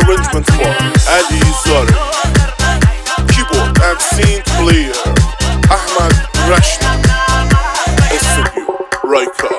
arrangement for Ali Zari. Keyboard and synth player Ahmad Rashid. Studio Raika.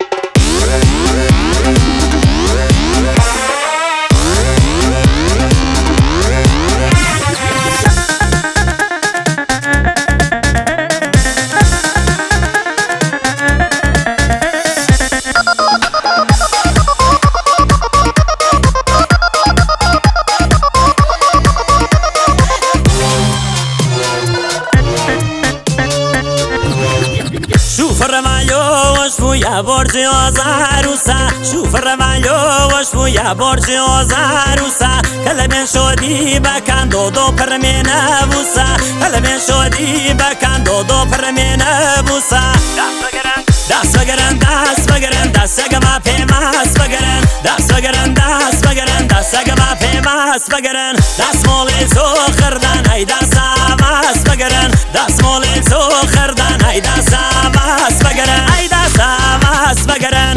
شوف الرمايو وشفو يا برج عروسة، شوف الرمايو وشفو يا برج عروسة. كلمة شودي بكان دودو برمينا بوسا، كلمة شودي بكان دودو برمينا بوسا. داس بگرن داس بگرن داس اگما پیماس بگرن داس بگرن داس بگرن داس اگما پیماس بگرن داس مولی زو خردن ای داس آواز بگرن داس مولی زو خردن ای داس آواز بگرن ای داس آواز بگرن.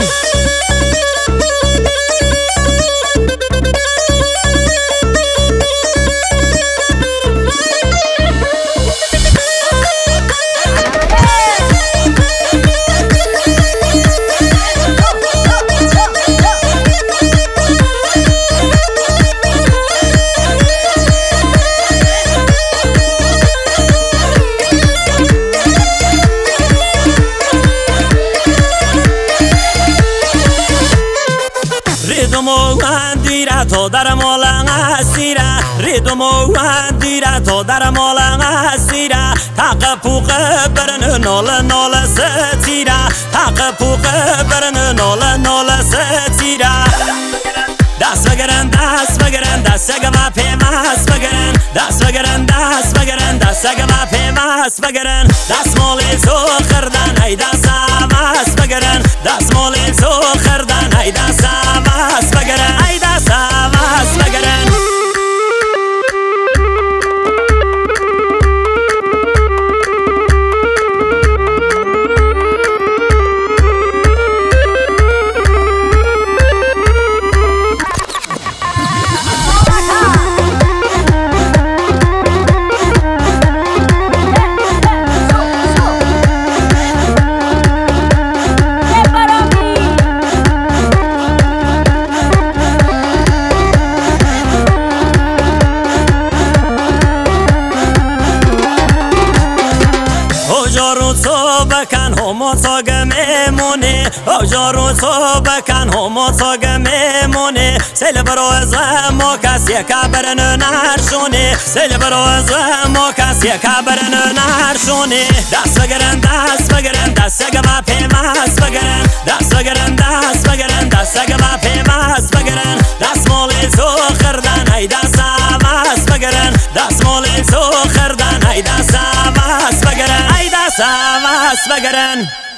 ریدمو دیره تو در مولان اسیره، ریدمو دیره تو در مولان اسیره. تاق پوق برن نول نول ستیره، تاق پوق برن نول نول ستیره. دست بگرن دست بگرن دست اگما پیماس بگرن دست بگرن دست بگرن دست اگما پیماس بگرن دست مولی زو خردن ای دست آواز بگرن دست مولی زو خردن ای دست آواز بگرن ای دست آواز بگرن. بکن همو ساگ میمونه آجارو سو بکن همو ساگ میمونه سیل برو از ما کسی کبرن نرشونه سیل برو از ما کسی کبرن نرشونه دست بگرن دست بگرن دست اگما پیماس بگرن دست بگرن دست بگرن دست اگما پیماس بگرن دست مولی زو خردن ای دست آواز بگرن دست مولی زو خردن ای دست آواز بگرن ای دست آواز بگرن.